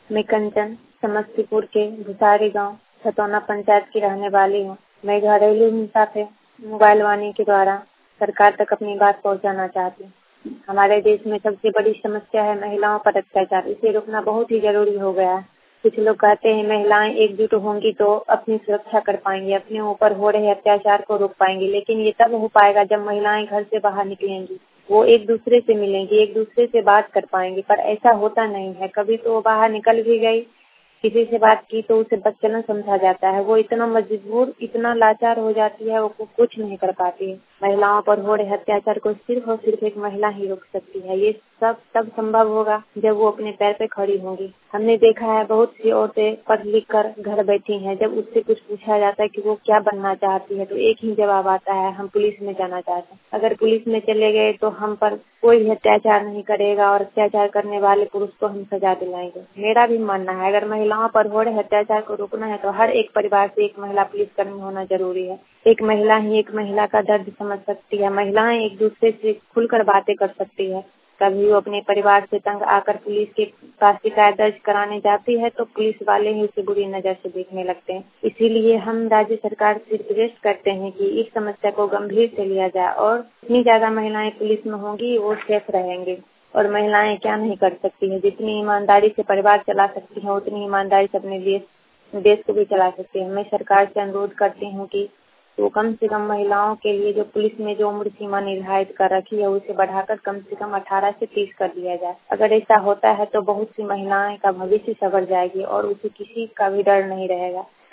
मैं कंचन समस्तीपुर के भुसारी गांव छतौना पंचायत की रहने वाली हूं। मैं घरेलू हिंसा से मोबाइल वाणी के द्वारा सरकार तक अपनी बात पहुंचाना चाहती हूं। हमारे देश में सबसे बड़ी समस्या है महिलाओं पर अत्याचार। इसे रोकना बहुत ही जरूरी हो गया है। कुछ लोग कहते हैं महिलाएं एकजुट होंगी तो अपनी सुरक्षा कर पाएंगी, अपने ऊपर हो रहे अत्याचार को रोक पाएंगी। लेकिन ये तब हो पाएगा जब महिलाएं घर से बाहर निकलेंगी, वो एक दूसरे से मिलेंगी, एक दूसरे से बात कर पाएंगी। पर ऐसा होता नहीं है। कभी तो वो बाहर निकल भी गई, किसी से बात की तो उसे बदचलन समझा जाता है। वो इतना मजबूर, इतना लाचार हो जाती है, वो कुछ नहीं कर पाती है। महिलाओं पर हो रहे अत्याचार को सिर्फ और सिर्फ एक महिला ही रोक सकती है। ये सब तब संभव होगा जब वो अपने पैर पे खड़ी होंगी। हमने देखा है बहुत सी औरतें पढ़ लिख कर घर बैठी हैं। जब उससे कुछ पूछा जाता है कि वो क्या बनना चाहती है तो एक ही जवाब आता है, हम पुलिस में जाना चाहते हैं। अगर पुलिस में चले गए तो हम पर कोई अत्याचार नहीं करेगा और अत्याचार करने वाले पुरुष को हम सजा दिलाएंगे। मेरा भी मानना है अगर महिलाओं पर हो रहे अत्याचार को रोकना है तो हर एक परिवार से एक महिला पुलिसकर्मी होना जरूरी है। एक महिला ही एक महिला का दर्द समझ सकती है। महिलाएं एक दूसरे से खुलकर बातें कर सकती है। कभी वो अपने परिवार से तंग आकर पुलिस के पास शिकायत दर्ज कराने जाती है तो पुलिस वाले ही उसे बुरी नजर से देखने लगते हैं। इसीलिए हम राज्य सरकार से रिक्वेस्ट करते हैं कि इस समस्या को गंभीर से लिया जाए और जितनी ज्यादा महिलाएं पुलिस में होंगी वो सेफ रहेंगे। और महिलाएं क्या नहीं कर सकती है, जितनी ईमानदारी से परिवार चला सकती है उतनी ईमानदारी से अपने देश को भी चला सकती है। मैं सरकार से अनुरोध करती हूँ कि तो कम से कम महिलाओं के लिए जो पुलिस में जो उम्र सीमा निर्धारित कर रखी है उसे बढ़ाकर कम से कम 18 से 30 कर दिया जाए। अगर ऐसा होता है तो बहुत सी महिलाएं का भविष्य संवर जाएगी और उसे किसी का भी डर नहीं रहेगा।